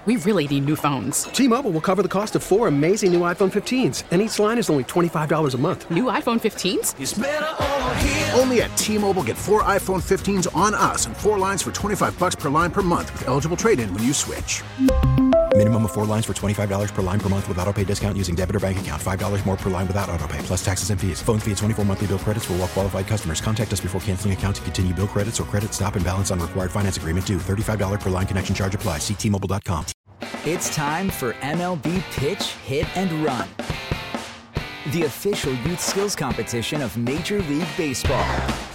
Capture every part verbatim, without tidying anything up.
We really need new phones. T-Mobile will cover the cost of four amazing new iPhone fifteens, and each line is only twenty-five dollars a month. New iPhone fifteens? It's better over here. Only at T-Mobile, get four iPhone fifteens on us and four lines for twenty-five dollars per line per month with eligible trade-in when you switch. Minimum of four lines for twenty-five dollars per line per month with autopay discount using debit or bank account. five dollars more per line without autopay, plus taxes and fees. Phone fee at twenty-four monthly bill credits for well-qualified customers. Contact us before canceling account to continue bill credits or credit stop and balance on required finance agreement due. thirty-five dollars per line connection charge applies. See T Mobile dot com. It's time for M L B Pitch, Hit, and Run, the official youth skills competition of Major League Baseball.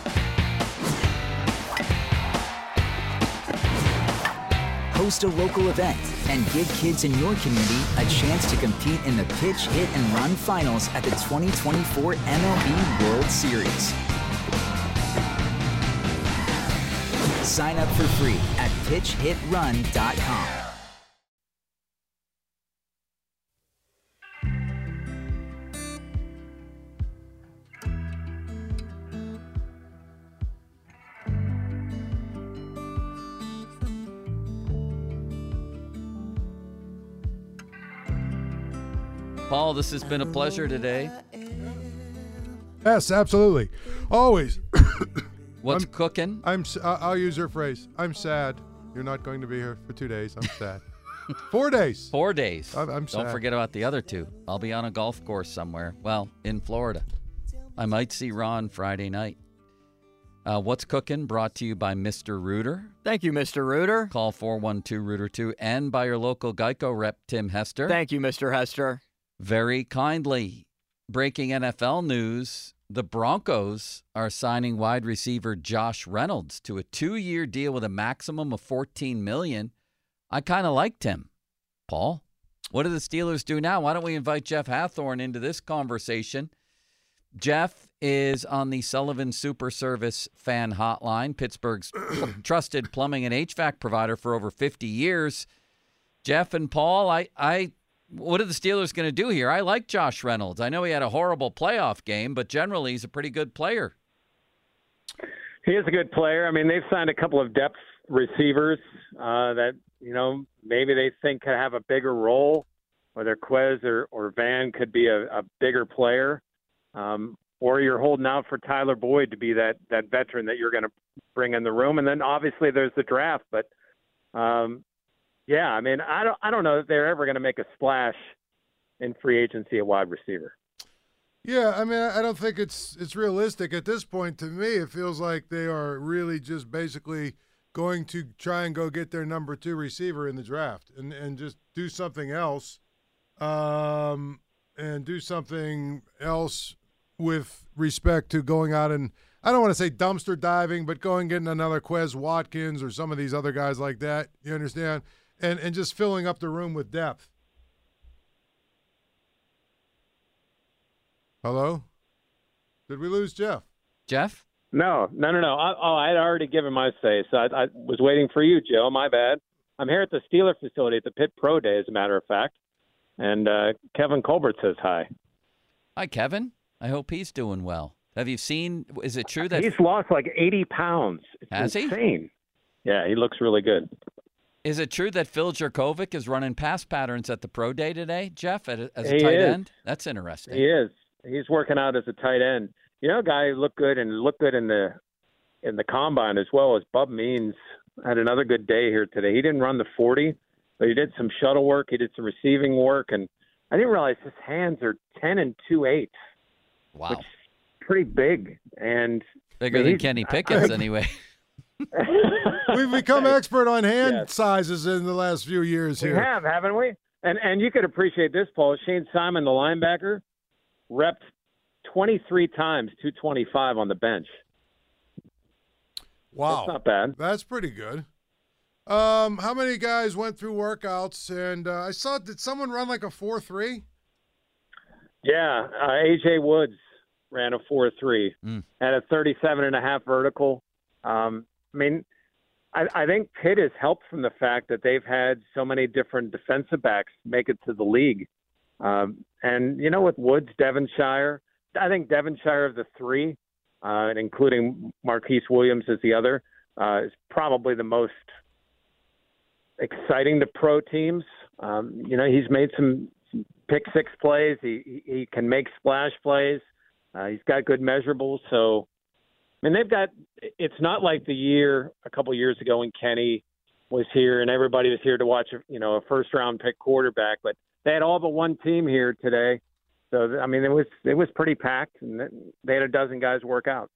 Host a local event and give kids in your community a chance to compete in the Pitch, Hit, and Run finals at the twenty twenty-four M L B World Series. Sign up for free at pitch hit run dot com. Paul, this has been a pleasure today. Yes, absolutely. Always. What's I'm, cooking? I'm. I'll use your phrase. I'm sad. You're not going to be here for two days. I'm sad. Four days. Four days. I'm, I'm sad. Don't forget about the other two. I'll be on a golf course somewhere. Well, in Florida. I might see Ron Friday night. Uh, What's Cooking brought to you by Mister Rooter. Thank you, Mister Rooter. Call four one two, Rooter two and by your local Geico rep, Tim Hester. Thank you, Mister Hester. Very kindly. Breaking N F L news, the Broncos are signing wide receiver Josh Reynolds to a two-year deal with a maximum of fourteen million dollars. I kind of liked him. Paul, what do the Steelers do now? Why don't we invite Jeff Hathorn into this conversation? Jeff is on the Sullivan Super Service fan hotline, Pittsburgh's trusted plumbing and H V A C provider for over fifty years. Jeff and Paul, I, I, what are the Steelers going to do here? I like Josh Reynolds. I know he had a horrible playoff game, but generally he's a pretty good player. He is a good player. I mean, they've signed a couple of depth receivers uh, that, you know, maybe they think could have a bigger role, whether Quez or, or Van could be a, a bigger player. Um, or you're holding out for Tyler Boyd to be that, that veteran that you're going to bring in the room. And then obviously there's the draft, but um, yeah, I mean, I don't, I don't know that they're ever going to make a splash in free agency at wide receiver. Yeah, I mean, I don't think it's it's realistic at this point. To me, it feels like they are really just basically going to try and go get their number two receiver in the draft and, and just do something else, um, and do something else with respect to going out and, I don't want to say dumpster diving, but going getting another Quez Watkins or some of these other guys like that. You understand? And and just filling up the room with depth. Hello? Did we lose Jeff? Jeff? No, no, no, no. I, oh, I had already given my say, so I, I was waiting for you, Joe. My bad. I'm here at the Steeler facility at the Pitt Pro Day, as a matter of fact. And uh, Kevin Colbert says hi. Hi, Kevin. I hope he's doing well. Have you seen, is it true that... He's lost like eighty pounds. It's Has insane. He? Yeah, he looks really good. Is it true that Phil Jerkovic is running pass patterns at the Pro Day today, Jeff, as a he tight is. end? That's interesting. He is. He's working out as a tight end. You know, a guy who looked good and looked good in the in the combine as well as Bub Means had another good day here today. He didn't run the forty, but he did some shuttle work. He did some receiving work, and I didn't realize his hands are ten and two eighths. Wow. Which is pretty big. And Bigger I mean, than Kenny Pickett's, anyway. We've become expert on hand Yes. sizes in the last few years here. We have, haven't we? And and you could appreciate this, Paul. Shane Simon, the linebacker, repped twenty-three times two twenty-five on the bench. Wow. That's not bad. That's pretty good. Um, how many guys went through workouts? And uh, I saw, did someone run like a four three? Yeah, uh, A J Woods ran a four three, Mm. had a thirty-seven and a half vertical. Um, I mean, I, I think Pitt has helped from the fact that they've had so many different defensive backs make it to the league. Um, and, you know, with Woods, Devonshire, I think Devonshire of the three, uh, and including Marquise Williams as the other, uh, is probably the most exciting to pro teams. Um, you know, he's made some pick six plays. He he can make splash plays. Uh, he's got good measurables. So, I mean, they've got – it's not like the year a couple years ago when Kenny was here and everybody was here to watch, you know, a first-round pick quarterback. But they had all but one team here today. So, I mean, it was it was pretty packed, and they had a dozen guys work out.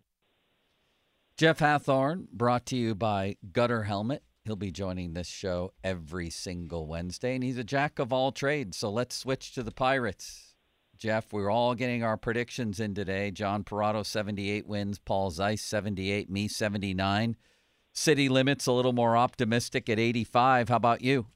Jeff Hathorn, brought to you by Gutter Helmet. He'll be joining this show every single Wednesday, and he's a jack of all trades. So let's switch to the Pirates. Jeff, we're all getting our predictions in today. John Parado, seventy-eight wins. Paul Zeiss, seventy-eight. Me, seventy-nine. City Limits, a little more optimistic at eighty-five. How about you?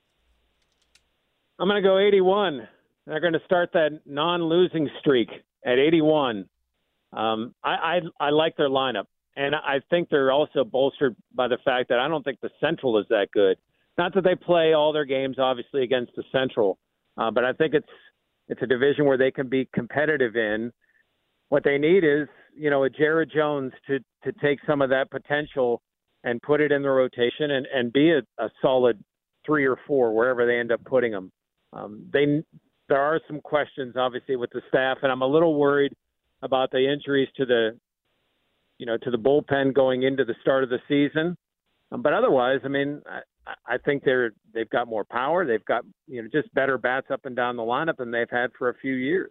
I'm going to go eighty-one. They're going to start that non-losing streak at eighty-one. Um, I, I I like their lineup. And I think they're also bolstered by the fact that I don't think the Central is that good. Not that they play all their games, obviously, against the Central, uh, but I think it's it's a division where they can be competitive in. What they need is, you know, a Jared Jones to, to take some of that potential and put it in the rotation and, and be a, a solid three or four wherever they end up putting them. Um, they there are some questions, obviously, with the staff, and I'm a little worried about the injuries to the you know, to the bullpen going into the start of the season. Um, but otherwise, I mean, I, I think they're, they've got more power. They've got, you know, just better bats up and down the lineup than they've had for a few years.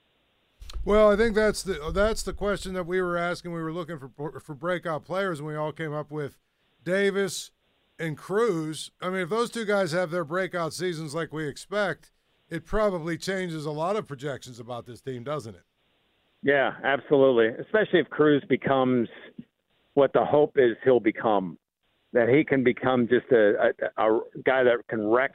Well, I think that's the, that's the question that we were asking. We were looking for, for breakout players, and we all came up with Davis and Cruz. I mean, if those two guys have their breakout seasons like we expect, it probably changes a lot of projections about this team, doesn't it? Yeah, absolutely. Especially if Cruz becomes what the hope is he'll become, that he can become just a, a, a guy that can wreck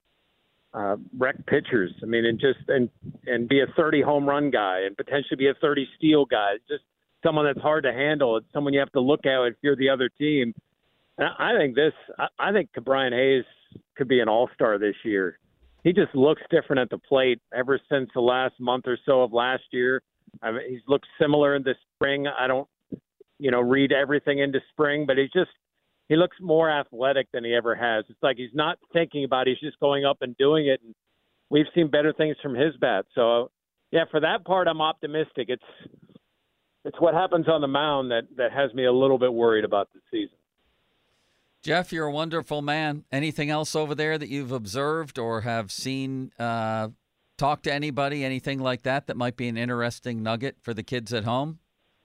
uh, wreck pitchers. I mean, and just and and be a thirty home run guy and potentially be a thirty steal guy. Just someone that's hard to handle. It's someone you have to look at if you're the other team. And I think this. I, I think Brian Hayes could be an all-star this year. He just looks different at the plate ever since the last month or so of last year. I mean, he's looked similar in the spring. I don't, you know, read everything into spring, but he's just, he looks more athletic than he ever has. It's like he's not thinking about it. He's just going up and doing it. And we've seen better things from his bat. So, yeah, for that part, I'm optimistic. It's it's what happens on the mound that, that has me a little bit worried about the season. Jeff, you're a wonderful man. Anything else over there that you've observed or have seen uh talk to anybody, anything like that, that might be an interesting nugget for the kids at home?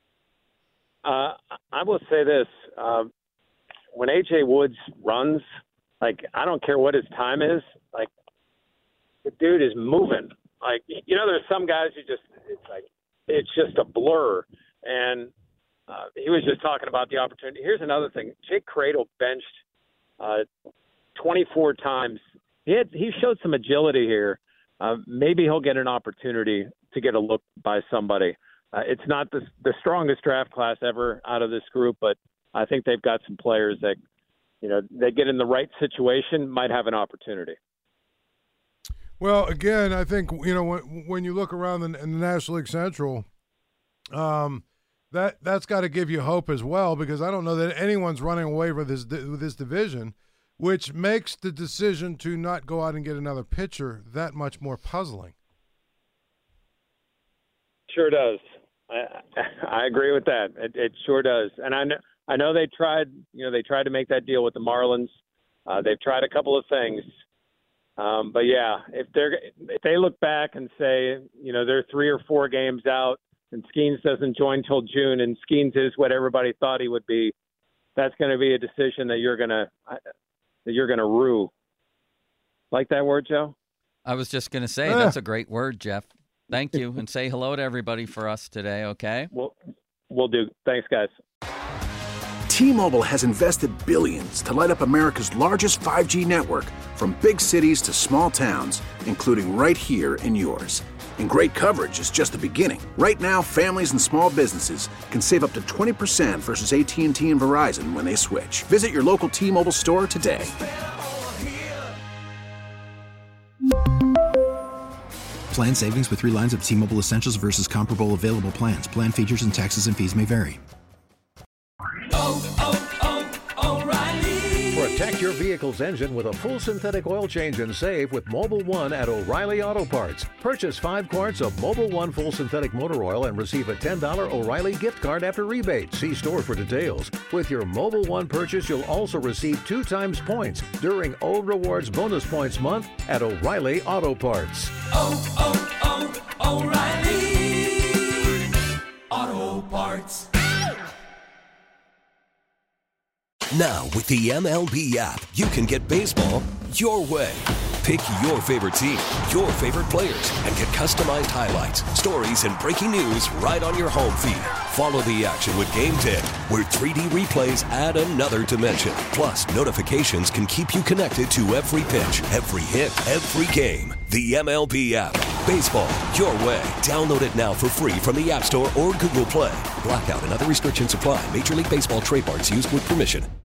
Uh, I will say this. Uh, when A J Woods runs, like, I don't care what his time is, like, the dude is moving. Like, you know, there's some guys who just, it's like, it's just a blur. And uh, he was just talking about the opportunity. Here's another thing. Jake Cradle benched uh, twenty-four times. He had, he showed some agility here. Uh, maybe he'll get an opportunity to get a look by somebody. Uh, it's not the, the strongest draft class ever out of this group, but I think they've got some players that, you know, they get in the right situation, might have an opportunity. Well, again, I think, you know, when, when you look around in, in the National League Central, um, that, that's got to give you hope as well, because I don't know that anyone's running away with this, with this division, which makes the decision to not go out and get another pitcher that much more puzzling. Sure does. I, I agree with that. It, it sure does. And I know, I know they tried, you know, they tried to make that deal with the Marlins. Uh, they've tried a couple of things. Um, but yeah, if they're, if they look back and say, you know, they're three or four games out and Skeens doesn't join till June and Skeens is what everybody thought he would be, that's going to be a decision that you're going to, that you're going to rue. Like that word, Joe? I was just going to say, yeah. That's a great word, Jeff. Thank you. And say hello to everybody for us today, okay? We'll, we'll do. Thanks, guys. T-Mobile has invested billions to light up America's largest five G network, from big cities to small towns, including right here in yours. And great coverage is just the beginning. Right now, families and small businesses can save up to twenty percent versus A T and T and Verizon when they switch. Visit your local T-Mobile store today. Plan savings with three lines of T-Mobile Essentials versus comparable available plans. Plan features and taxes and fees may vary. Oh, oh, oh, O'Reilly. Protect your vehicle vehicle's engine with a full synthetic oil change and save with Mobil one at O'Reilly Auto Parts. Purchase five quarts of Mobil one full synthetic motor oil and receive a ten dollars O'Reilly gift card after rebate. See store for details. With your Mobil one purchase, you'll also receive two times points during O Rewards Bonus Points Month at O'Reilly Auto Parts. Oh, oh, oh, O'Reilly Auto Parts. Now, with the M L B app, you can get baseball your way. Pick your favorite team, your favorite players, and get customized highlights, stories, and breaking news right on your home feed. Follow the action with Game ten, where three D replays add another dimension. Plus, notifications can keep you connected to every pitch, every hit, every game. The M L B app. Baseball your way. Download it now for free from the App Store or Google Play. Blackout and other restrictions apply. Major League Baseball trademarks used with permission.